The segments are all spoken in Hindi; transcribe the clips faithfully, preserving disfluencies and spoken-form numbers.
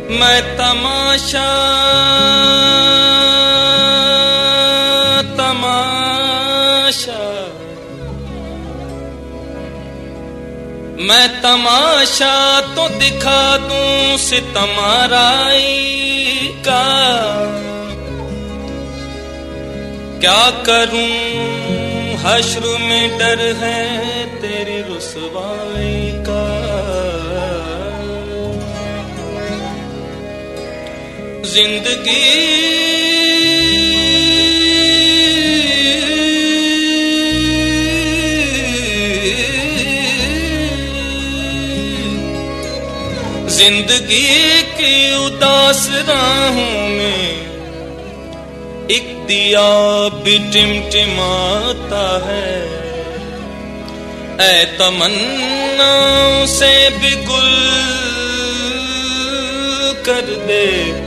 मैं तमाशा तमाशा मैं तमाशा तो दिखा दूं सितमाराई का, क्या करूं हश्र में डर है तेरी रुसवाई का। जिंदगी जिंदगी की उदास राहों में एक दिया भी टिमटिमाता है, ऐ तमन्नाओं से भी गुल कर दे।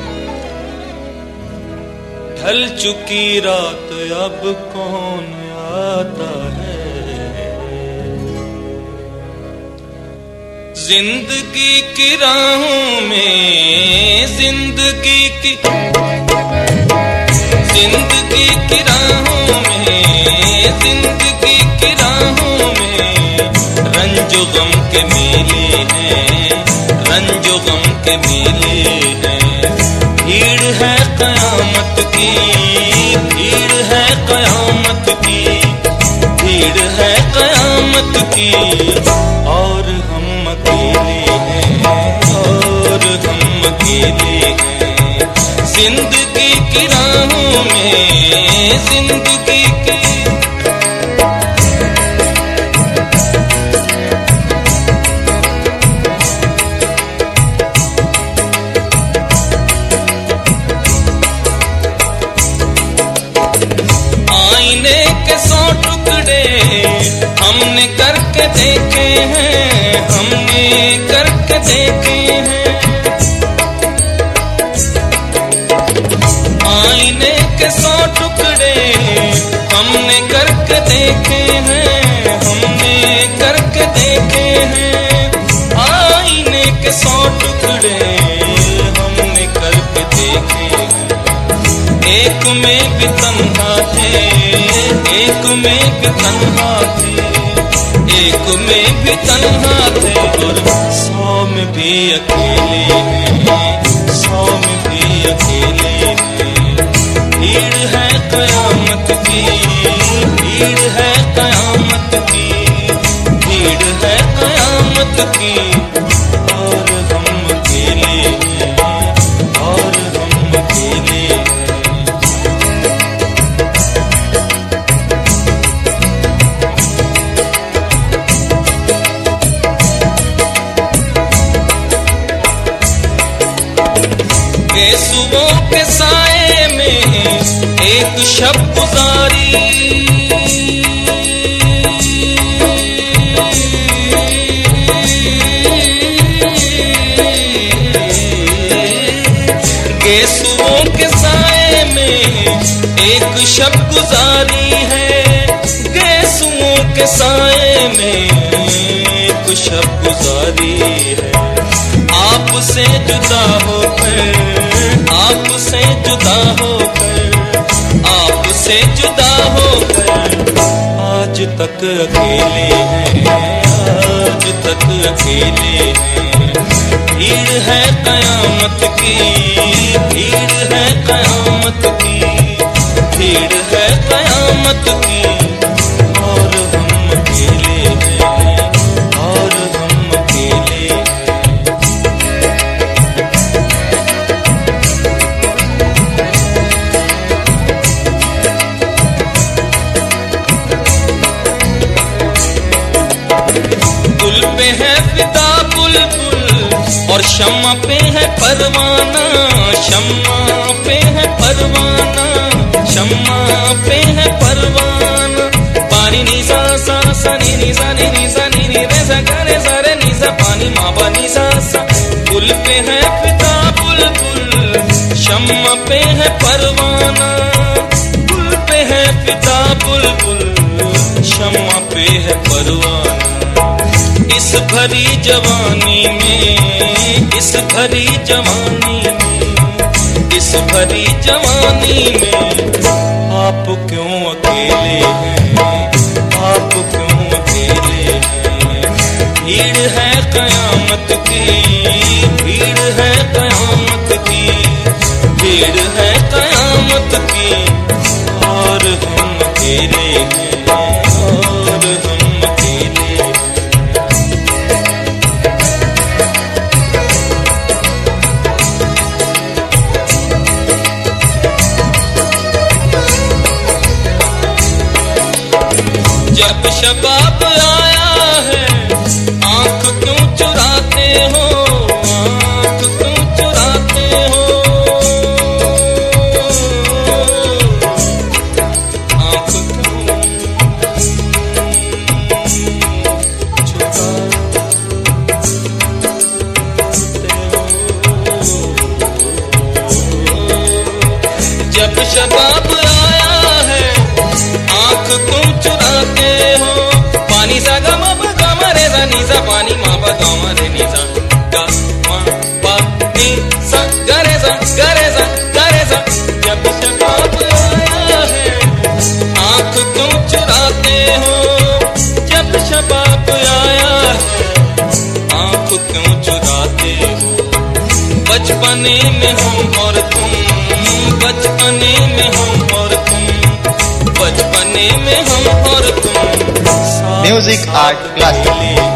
ढल चुकी रात अब कौन आता है। जिंदगी की राहों में जिंदगी की जिंदगी की राहों में जिंदगी की राहों में रंजो गम के मेले हैं, रंजो गम के मेले हैं। भीड़ है कयामत की, भीड़ है कयामत की, भीड़ है कयामत की। और हम अकेले हैं, और हम अकेले हैं। जिंदगी की राहों में जिंदगी की आईने के सौ टुकड़े हमने करके देखे हैं, हमने करके देखे हैं। आईने के सौ टुकड़े हमने करके देखे हैं, हमने करके देखे हैं। आईने के सौ टुकड़े हमने करके देखे हैं। एक में भी तन्हा थे, एक में भी तन्हा थे, एक में भी तन्हा थे। और सौ में भी अकेले हैं, सौ में भी अकेले हैं। भीड़ है कयामत की, भीड़ है कयामत की, भीड़ है कयामत की। और हम अकेले हैं, और हम अकेले हैं। गेसुओं के साए में एक शब गुजारी, गेसुओं के साए में एक शब गुजारी है। गेसुओं के साए में एक शब गुजारी है। आपसे जुदा होकर, आपसे जुदा होकर, आपसे जुदा होकर आज तक अकेले हैं, आज तक अकेले हैं। भीड़ है कयामत की, भीड़ है कयामत की, भीड़ है कयामत की। और हम अकेले हैं, और हम अकेले हैं। गुल पे है फिदा बुलबुल और शम्मा पे है परवाना, शम्मा पे है परवाना, शम्मा पे है परवाना। पानी नीसा सा सा नी नीसा नी नीसा नी नी रे सा गा रे सा रे नीसा पानी माँ बा नीसा सा। गुल पे है फिदा बुलबुल, शम्मा पे है परवाना। गुल पे है फिदा बुलबुल, शम्मा पे है परवाना। इस भरी जवानी में, इस भरी जवानी भरी जवानी में आप क्यों अकेले हैं, आप क्यों अकेले हैं। भीड़ है कयामत की, भीड़ है कयामत की, भीड़ है कयामत की, और हम अकेले हैं, और हम अकेले हैं। जब शबाब आया है आंख क्यों चुराते हो, आंख क्यों चुराते हो, आंख क्यों चुराते हो। जब शबाब आया है आंख क्यों चुराते हो। पानी सा गा मा पा गा मा रे सा नी सा, पानी मा पा गा मा रे नी सा, गा मा पा नी सा गा रे सा, गा रे सा, गा रे सा। जब शबाब आया है आंख क्यों चुराते हो, जब शबाब आया है आंख क्यों चुराते हो। बचपने में हम और तुम, बचपने में हम और तुम, बचपने में हम और तुम म्यूजिक आर्ट क्लास।